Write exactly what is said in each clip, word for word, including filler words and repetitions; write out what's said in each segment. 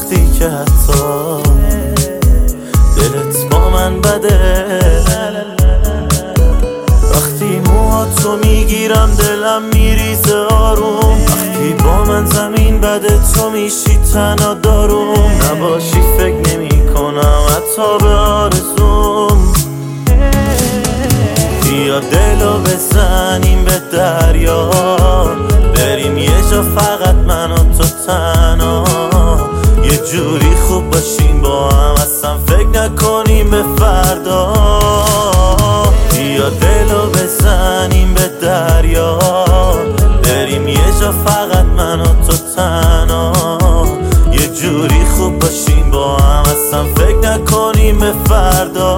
وقتی که حتی دلت با من بده، وقتی موهاتو میگیرم دلم میریزه آروم، وقتی با من زمین بده تو میشی تنها داروم، نباشی فکر نمی کنم حتی به آرزوم. بیا دلو بزنیم به دریا، بریم یه جا فقط من و تو تنها، یه جوری خوب باشیم با هم اصلا فکر نکنیم به فردا. بیا دلو بزنیم به دریا، بریم یه جا فقط من و تو تنها، یه جوری خوب باشیم با هم اصلا فکر نکنیم به فردا.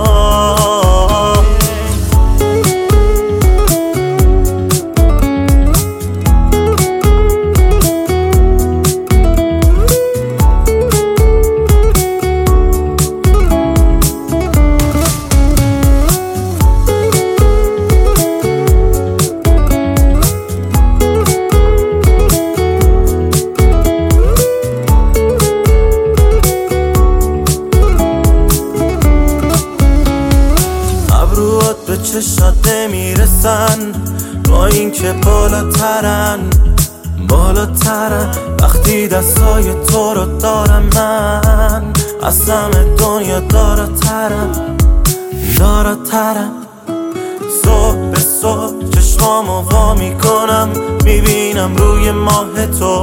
به چشات نمیرسن با این که بالاترن بالاترن، وقتی دستای تو رو دارم من از همه دنیا داراترم داراترم. صبح به صبح چشمامو وا میکنم میبینم روی ماه تو،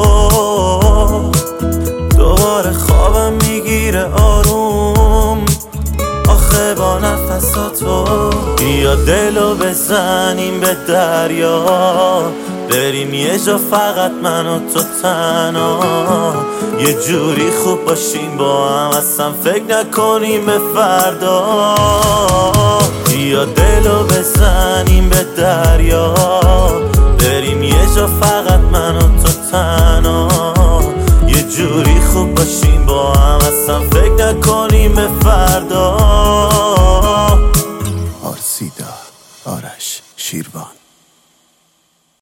دوباره خوابم میگیره آروم آخه با نفساتو. بیا دلو بزنیم به دریا، بریم یه جا فقط من و تو تنها، یه جوری خوب باشیم با هم اصلا فکر نکنیم به فردا. بیا دلو بزنیم به دریا، بریم یه جا فقط من و تو تنها.